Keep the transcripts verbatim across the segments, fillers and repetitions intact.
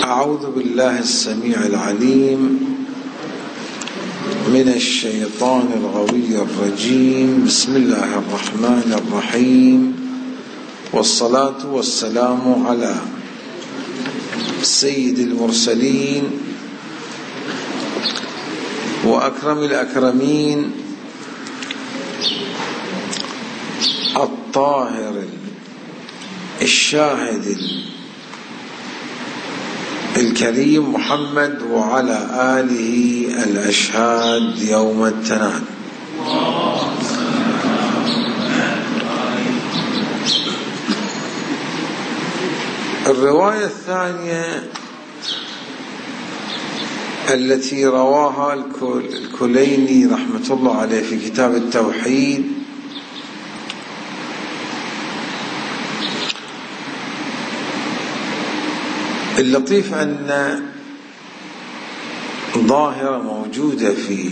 أعوذ بالله السميع العليم من الشيطان الغوي الرجيم. بسم الله الرحمن الرحيم، والصلاة والسلام على سيد المرسلين وأكرم الأكرمين الطاهر الشاهد الكريم محمد وعلى آله الأشهاد يوم التناد. الرواية الثانية التي رواها الكليني رحمة الله عليه في كتاب التوحيد اللطيف أن ظاهرة موجودة في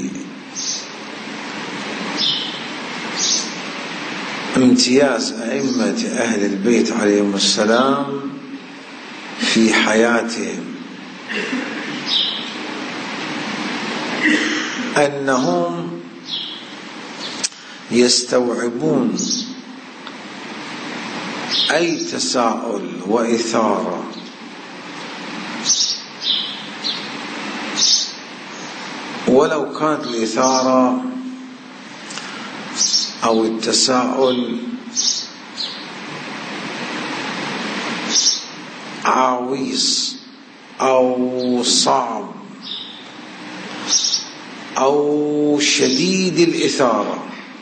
امتياز أئمة أهل البيت عليهم السلام في حياتهم، أنهم يستوعبون أي تساؤل وإثارة ولو كانت الإثارة أو التساؤل عويص أو صعب أو شديد الإثارة،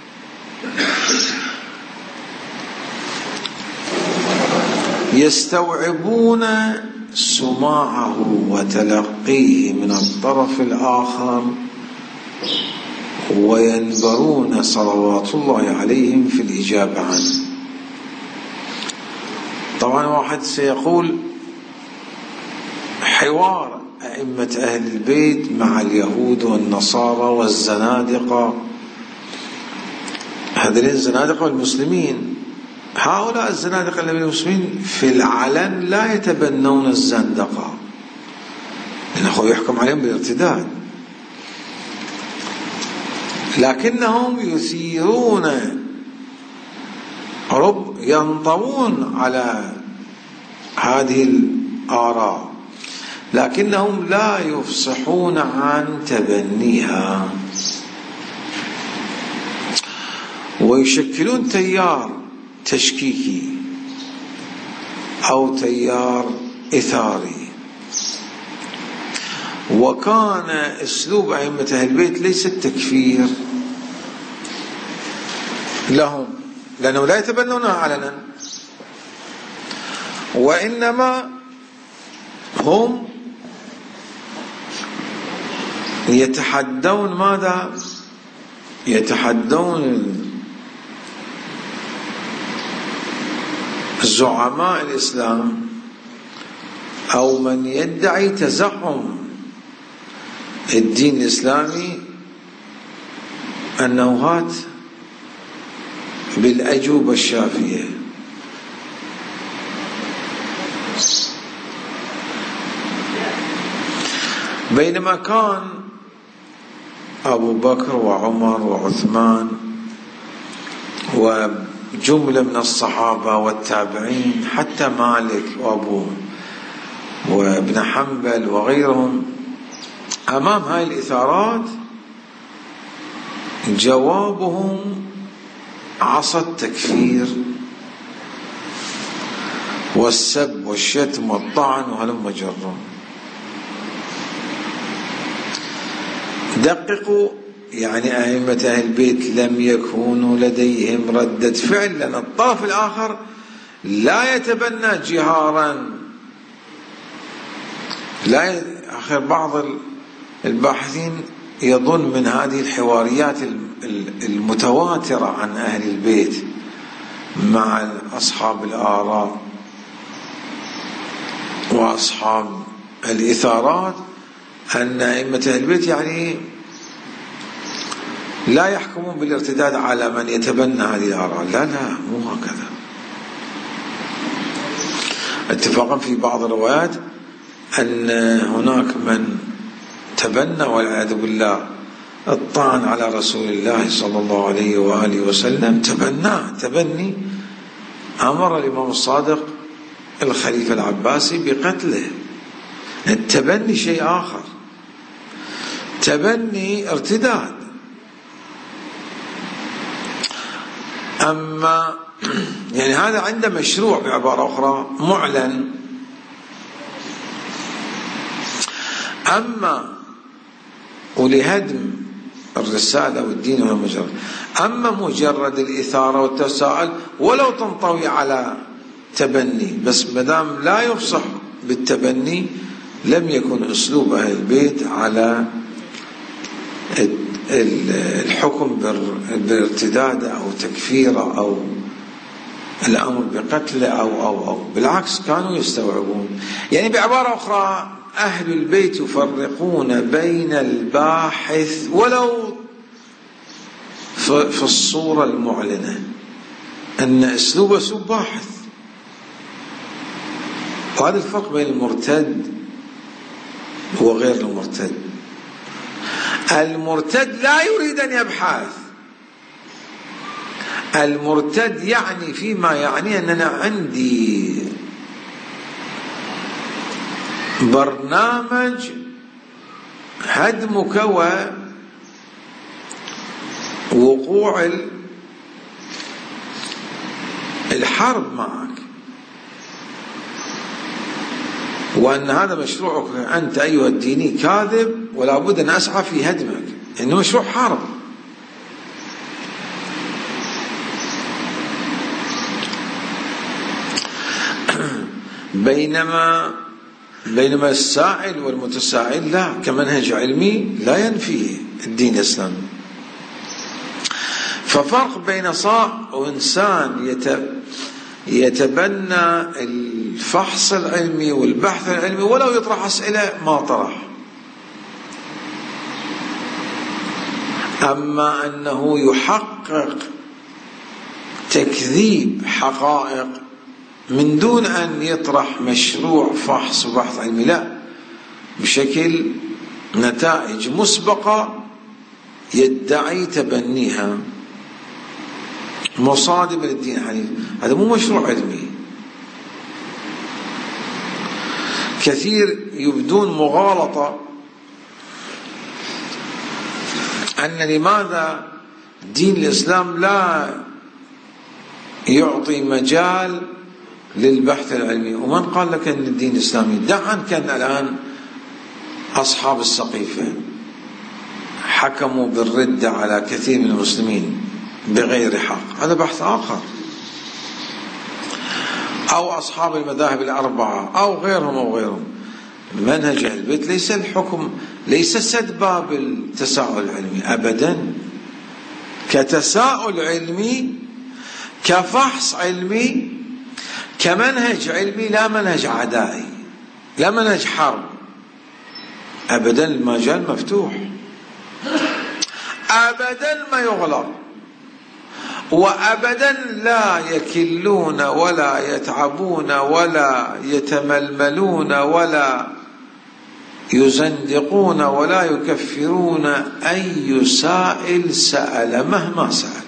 يستوعبون سماعه وتلقيه من الطرف الآخر وينبرون صلوات الله عليهم في الإجابة عنه. طبعا واحد سيقول حوار أئمة أهل البيت مع اليهود والنصارى والزنادقة، هذين الزنادقة والمسلمين، هؤلاء الزنادقة المسلمين في العلن لا يتبنون الزندقة لأنه يحكم عليهم بالارتداد، لكنهم يثيرون رب ينطوون على هذه الآراء، لكنهم لا يفصحون عن تبنيها، ويشكلون تيار تشكيكي أو تيار إثاري. وكان أسلوب أئمة أهل البيت ليس التكفير لهم لأنهم لا يتبنونها علنا، وإنما هم يتحدون ماذا؟ يتحدون زعماء الإسلام أو من يدعي تزعم الدين الإسلامي أنه هات بالأجوبة الشافية. بينما كان أبو بكر وعمر وعثمان وجملة من الصحابة والتابعين حتى مالك وأبو وابن حنبل وغيرهم أمام هاي الإثارات جوابهم عصا التكفير والسب والشتم والطعن وهلم جرا. دققوا، يعني أئمة أهل البيت لم يكونوا لديهم ردة فعل، لأن الطرف الآخر لا يتبنى جهارا. لا آخر بعض الباحثين يظن من هذه الحواريات المتواترة عن أهل البيت مع أصحاب الآراء وأصحاب الإثارات أن أئمة أهل البيت يعني لا يحكمون بالارتداد على من يتبنى هذه الآراء. لا لا مو هكذا. اتفاقا في بعض الروايات أن هناك من تبنى والعياذ بالله الطعن على رسول الله صلى الله عليه وآله وسلم، تبناه تبني، أمر الإمام الصادق الخليفة العباسي بقتله. التبني شيء آخر، تبني ارتداد. أما يعني هذا عنده مشروع، بعبارة أخرى معلن. أما ولهدم الرسالة والدين والمجرد، أما مجرد الإثارة والتساؤل ولو تنطوي على تبني، بس مدام لا يفصح بالتبني لم يكن أسلوب أهل البيت على الحكم بالارتداد أو تكفيره أو الأمر بقتله أو أو أو بالعكس كانوا يستوعبون. يعني بعبارة أخرى أهل البيت يفرقون بين الباحث ولو في الصورة المعلنة أن أسلوب أسلوب باحث، وهذا الفرق بين المرتد وغير المرتد. المرتد لا يريد أن يبحث، المرتد يعني فيما يعني أننا عندي برنامج هدمك ووقوع الحرب معك، وأن هذا مشروعك أنت أيها الديني كاذب ولا بد أن أسعى في هدمك، إنه مشروع حرب. بينما بينما السائل والمتسائل لا، كمنهج علمي لا ينفيه الدين الإسلامي. ففرق بين صاع وإنسان يتبنى الفحص العلمي والبحث العلمي ولو يطرح أسئلة ما طرح، أما أنه يحقق تكذيب حقائق من دون أن يطرح مشروع فحص وبحث علمي، لا، بشكل نتائج مسبقة يدعي تبنيها مصادم للدين الحنيف، هذا مو مشروع علمي. كثير يبدون مغالطة أن لماذا دين الإسلام لا يعطي مجال للبحث العلمي، ومن قال لك أن الدين الإسلامي دعا كان الآن أصحاب السقيفة حكموا بالردة على كثير من المسلمين بغير حق، هذا بحث آخر، أو أصحاب المذاهب الأربعة أو غيرهم أو غيرهم. منهج أهل البيت ليس الحكم، ليس سد باب التساؤل العلمي أبدا، كتساؤل علمي، كفحص علمي، كمنهج علمي، لا منهج عدائي، لا منهج حرب أبدا. المجال مفتوح أبدا، ما يغلق، وأبدا لا يكلون ولا يتعبون ولا يتململون ولا يزندقون ولا يكفرون أي سائل سأل مهما سأل،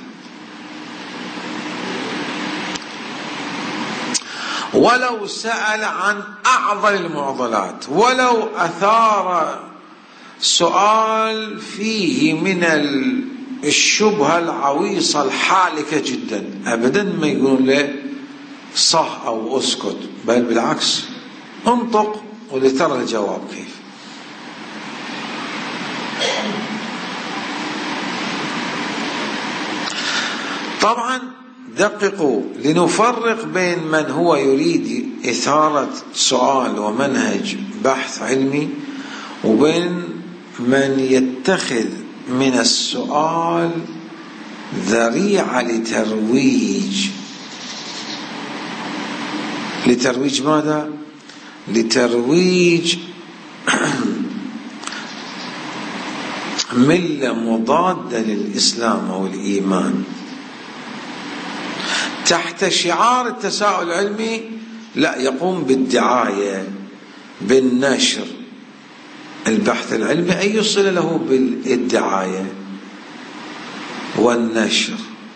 ولو سأل عن أعظم المعضلات، ولو أثار سؤال فيه من الشبهة العويصة الحالكة جدا، أبدا ما يقولون له صح أو أسكت، بل بالعكس انطق ولترى الجواب كيف. طبعا دققوا لنفرق بين من هو يريد إثارة سؤال ومنهج بحث علمي، وبين من يتخذ من السؤال ذريعة لترويج لترويج ماذا؟ لترويج ملة مضادة للإسلام أو الإيمان تحت شعار التساؤل العلمي، لا، يقوم بالدعاية بالنشر البحث العلمي أي صلة له بالدعاية والنشر؟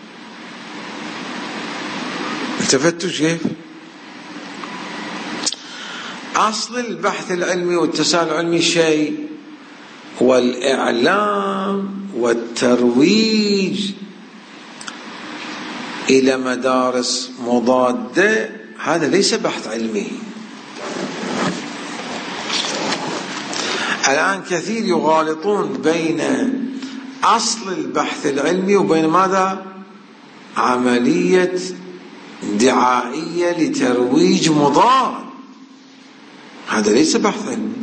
التفتوا كيف؟ أصل البحث العلمي والتساؤل العلمي شيء، والإعلام والترويج إلى مدارس مضادة هذا ليس بحث علمي. الآن كثير يغالطون بين أصل البحث العلمي وبين ماذا؟ عملية دعائية لترويج مضاد. هذا ليس بحث علمي.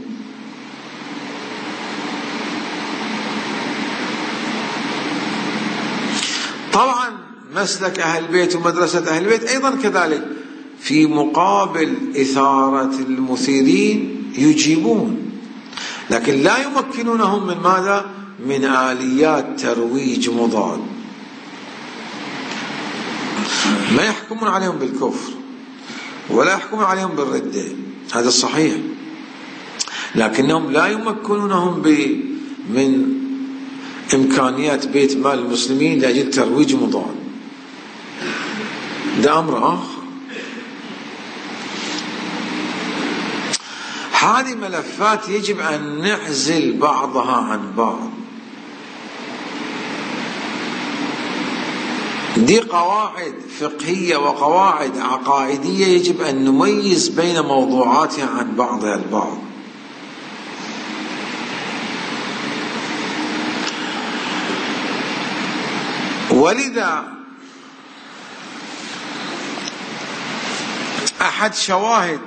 طبعا مسلك أهل البيت ومدرسة أهل البيت أيضا كذلك، في مقابل إثارة المثيرين يجيبون، لكن لا يمكنونهم من ماذا؟ من آليات ترويج مضاد. ما يحكمون عليهم بالكفر ولا يحكمون عليهم بالردة، هذا الصحيح، لكنهم لا يمكنونهم من إمكانيات بيت مال المسلمين لأجل ترويج مضاد. ده أمر آخر. هذه ملفات يجب أن نعزل بعضها عن بعض. دي قواعد فقهية وقواعد عقائدية يجب أن نميز بين موضوعاتها عن بعضها البعض. ولذا أحد شواهد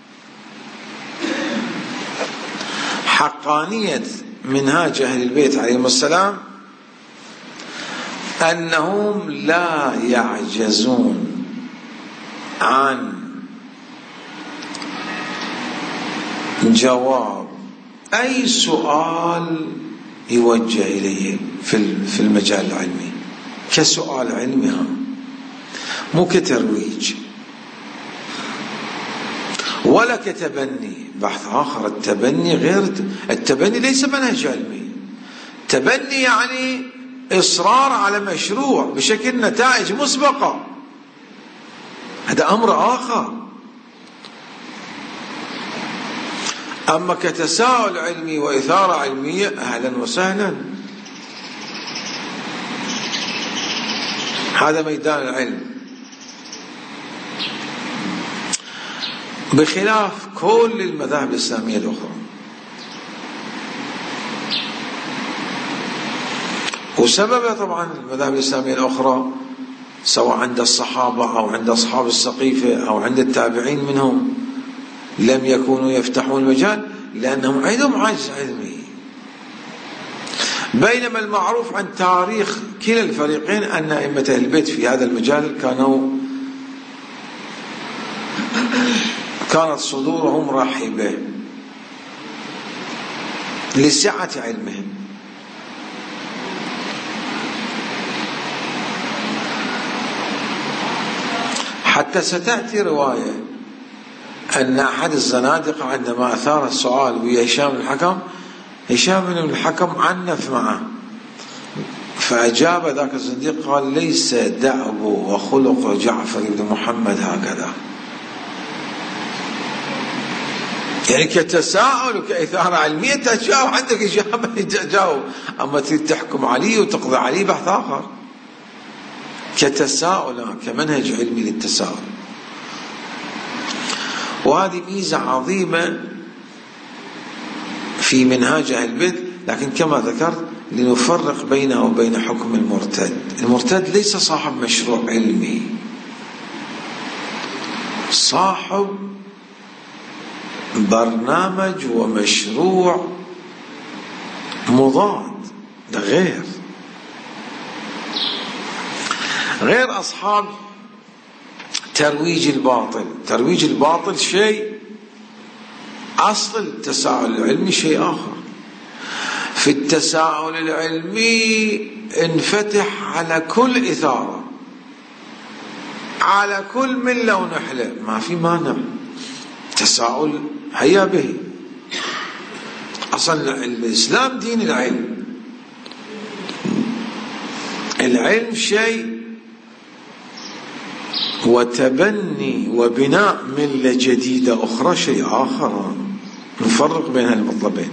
حقانية منهاج أهل البيت عليهم السلام أنهم لا يعجزون عن جواب أي سؤال يوجه إليهم في المجال العلمي كسؤال علمي، مو كترويج ولا كتبني. بحث آخر، التبني غير، التبني ليس منهج علمي. تبني يعني إصرار على مشروع بشكل نتائج مسبقة، هذا أمر آخر. أما كتساؤل علمي وإثارة علمية أهلا وسهلا، هذا ميدان العلم، بخلاف كل المذاهب الإسلامية الأخرى. وسبب طبعا المذاهب الإسلامية الأخرى سواء عند الصحابة أو عند أصحاب السقيفة أو عند التابعين منهم لم يكونوا يفتحون المجال لأنهم عندهم عجز علمي. بينما المعروف عن تاريخ كلا الفريقين أن أئمة أهل البيت في هذا المجال كانوا كانت صدورهم رحبة لسعة علمهم. حتى ستأتي رواية أن أحد الزنادقة عندما أثار السؤال ويا هشام بن الحكم، هشام بن الحكم عنف معه، فأجاب ذاك الزنديق قال: ليس دأب وخلق جعفر بن محمد هكذا. يعني كتساؤل وكإثارة علمية تجاوب، عندك إجابة تجاوب، أما تحكم عليه وتقضي عليه بحث آخر. كتساؤل كمنهج علمي للتساؤل، وهذه ميزة عظيمة في منهاج أهل البيت. لكن كما ذكرت لنفرق بينه وبين حكم المرتد. المرتد ليس صاحب مشروع علمي، صاحب برنامج ومشروع مضاد، ده غير غير أصحاب ترويج الباطل. ترويج الباطل شيء، أصل التساؤل العلمي شيء آخر. في التساؤل العلمي انفتح على كل إثارة، على كل ملة ونحلة، ما في مانع. تساؤل هيا به. أصلا الإسلام دين العلم، العلم شيء وتبني وبناء ملة جديدة أخرى شيء آخر، نفرق بين المطلبين،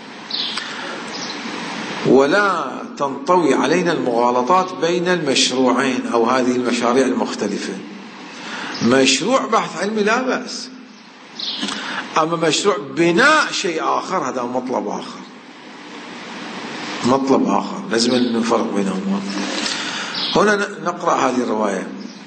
ولا تنطوي علينا المغالطات بين المشروعين أو هذه المشاريع المختلفة. مشروع بحث علمي لا بأس، أما مشروع بناء شيء آخر هذا مطلب آخر، مطلب آخر لازم نفرق بينهما. هنا نقرأ هذه الرواية.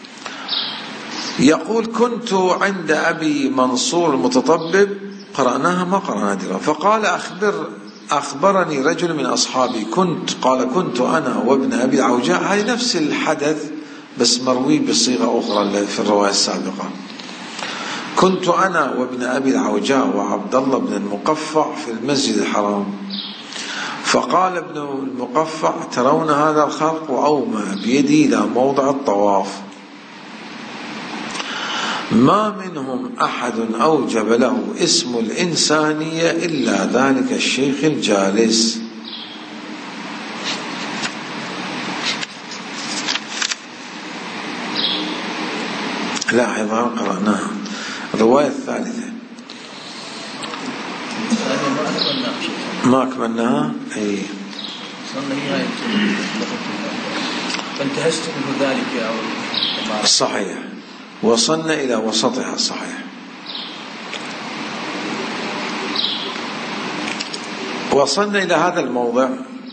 يقول: كنت عند أبي منصور المتطبب، قرأناها ما قرأنا هذه. فقال: أخبر أخبرني رجل من أصحابي كنت قال كنت أنا وابن أبي العوجاء. هذه نفس الحدث بس مروي بصيغة أخرى في الرواية السابقة. كنت أنا وابن أبي العوجاء وعبد الله بن المقفع في المسجد الحرام، فقال ابن المقفع: ترون هذا الخلق؟ وأومى بيدي إلى موضع الطواف، ما منهم أحد أوجب له اسم الإنسانية إلا ذلك الشيخ الجالس. لاحظها قرأناها. الرواية الثالثة ما أكملناها. أي فانتهزت منه ذلك أو صحيح، وصلنا إلى وسطها. صحيح. وصلنا إلى هذا الموضع.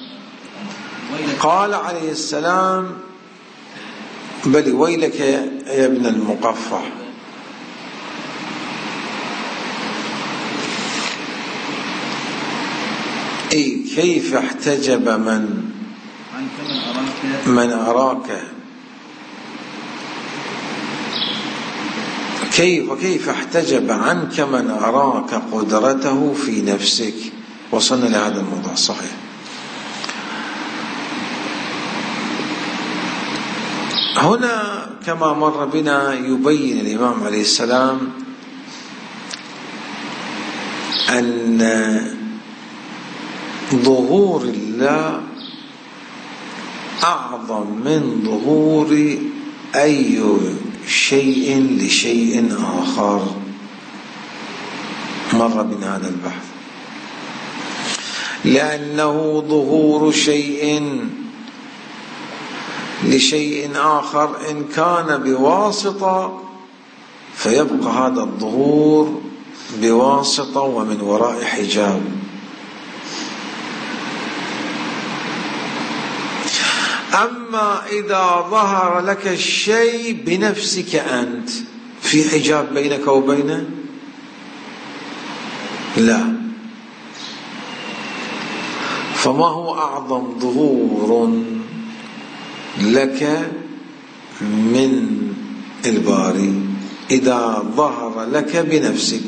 قال عليه السلام: بل ويلك يا ابن المقفع. أي كيف احتجب من من أراك، كيف وكيف احتجب عنك من أراك قدرته في نفسك. وصلنا لهذا الموضوع. صحيح. هنا كما مر بنا يبين الإمام عليه السلام أن ظهور الله أعظم من ظهور أي شيء لشيء آخر. مر بنا هذا البحث. لأنه ظهور شيء لشيء آخر إن كان بواسطة فيبقى هذا الظهور بواسطة ومن وراء حجاب. أما إذا ظهر لك الشيء بنفسك أنت، في حجاب بينك وبينه؟ لا. فما هو أعظم ظهور لك من الباري؟ إذا ظهر لك بنفسك.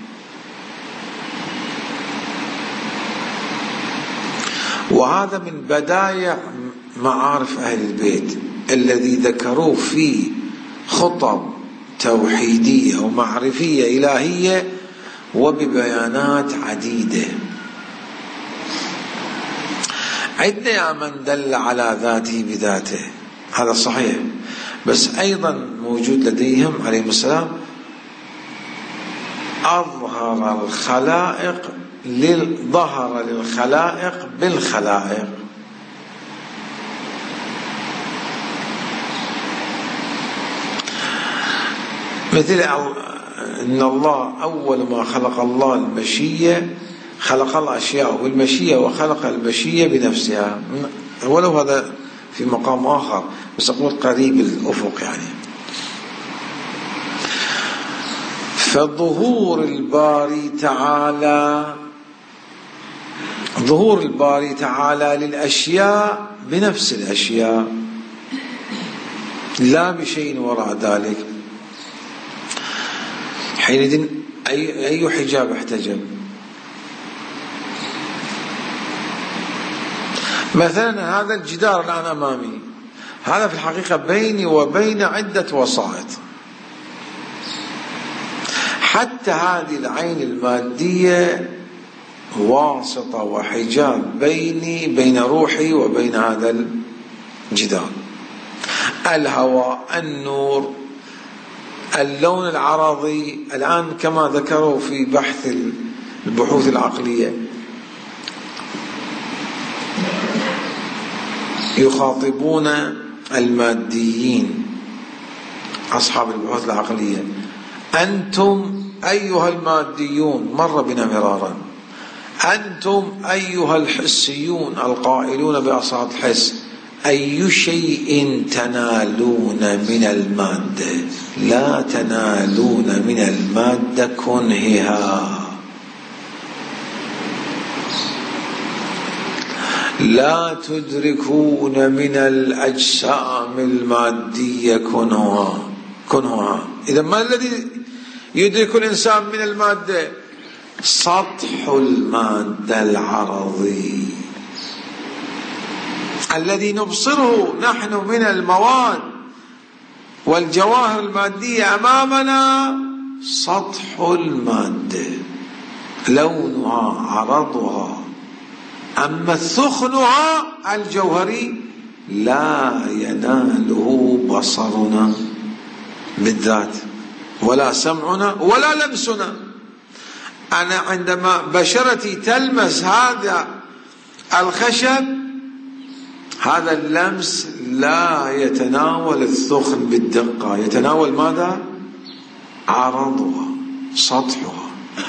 وهذا من بدايع معارف أهل البيت الذي ذكروه في خطب توحيدية ومعرفية إلهية وببيانات عديدة. عندنا من دل على ذاته بذاته، هذا صحيح، بس أيضا موجود لديهم عليهم السلام أظهر الخلائق ظهر للخلائق بالخلائق. مثل أن الله أول ما خلق الله المشية خلق الأشياء والمشية وخلق المشية بنفسها، ولو هذا في مقام آخر بس أقول قريب الأفق يعني. فظهور الباري تعالى ظهور الباري تعالى للأشياء بنفس الأشياء لا بشيء وراء ذلك. حينئذ أي أي حجاب احتجب؟ مثلا هذا الجدار الآن أمامي، هذا في الحقيقة بيني وبين عدة وسائط. حتى هذه العين المادية واسطة وحجاب بيني بين روحي وبين هذا الجدار. الهواء، النور، اللون العرضي، الآن كما ذكروا في بحث البحوث العقلية يخاطبون الماديين أصحاب البحوث العقلية: أنتم أيها الماديون، مر بنا مرارا، أنتم أيها الحسيون القائلون بأصوات الحس، أي شيء تنالون من المادة؟ لا تنالون من المادة كنهها، لا تدركون من الأجسام المادية كنهها كنهها. إذا ما الذي يدرك الإنسان من المادة؟ سطح المادة العرضي الذي نبصره نحن من المواد والجواهر المادية أمامنا، سطح المادة، لونها، عرضها. أما ثخنها الجوهري لا يناله بصرنا بالذات، ولا سمعنا، ولا لمسنا. أنا عندما بشرتي تلمس هذا الخشب، هذا اللمس لا يتناول الثخن بالدقة، يتناول ماذا؟ عرضها، سطحها.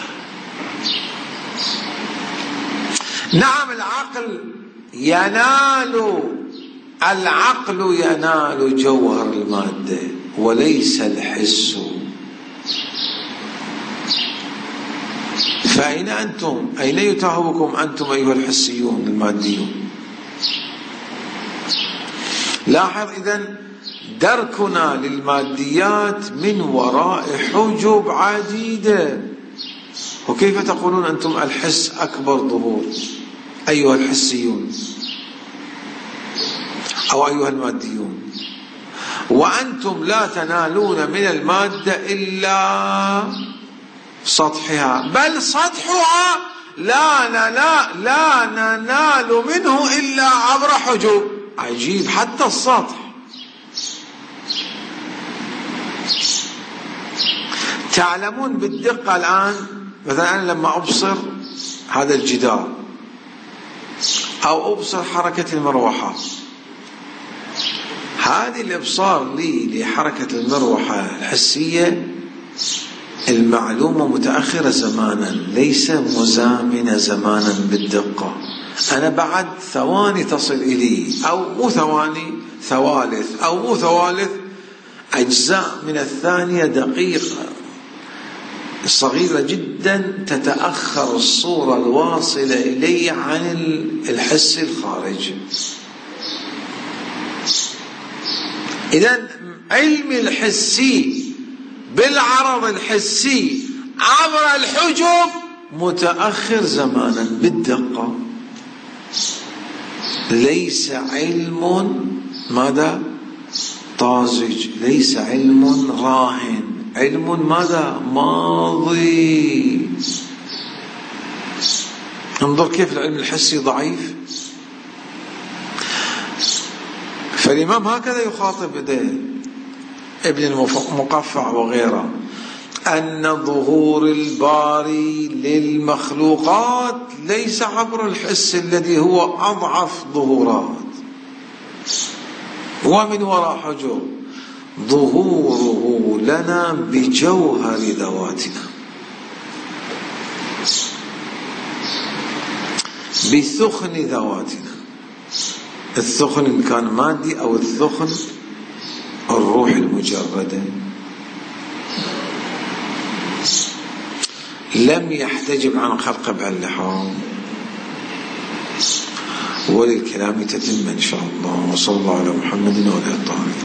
نعم، العقل ينال العقل ينال جوهر المادة وليس الحس. فأين أنتم؟ أين يتهوكم أنتم أيها الحسيون الماديون؟ لاحظ إذن دركنا للماديات من وراء حجب عديدة. وكيف تقولون أنتم الحس أكبر ظهور أيها الحسيون أو أيها الماديون، وأنتم لا تنالون من المادة إلا سطحها، بل سطحها لا لا لا ننال منه إلا عبر حجب. عجيب، حتى السطح. تعلمون بالدقة الآن، مثلا أنا لما أبصر هذا الجدار أو أبصر حركة المروحة، هذه الإبصار لي لحركة المروحة الحسية المعلومة متأخرة زمانا، ليس مزامنة زمانا بالدقة. أنا بعد ثواني تصل إلي، أو مو ثواني، ثوالث، أو مو ثوالث، أجزاء من الثانية دقيقة صغيرة جدا تتأخر الصورة الواصلة إلي عن الحس الخارجي. إذن علم الحسي بالعرض الحسي عبر الحجب متأخر زمانا بالدقة، ليس علم ماذا؟ طازج، ليس علم راهن، علم ماذا؟ ماضي. انظر كيف العلم الحسي ضعيف. فالإمام هكذا يخاطب ابن المقفع وغيره، أن ظهور الباري للمخلوقات ليس عبر الحس الذي هو أضعف ظهورات ومن وراء حجب، ظهوره لنا بجوهر ذواتنا، بثخن ذواتنا، الثخن إن كان مادي أو الثخن الروح المجردة. لم يحتجب عن خلق بعلحام. وللكلام تتم إن شاء الله. وصلى الله على محمد وعلى آله الطاهرين.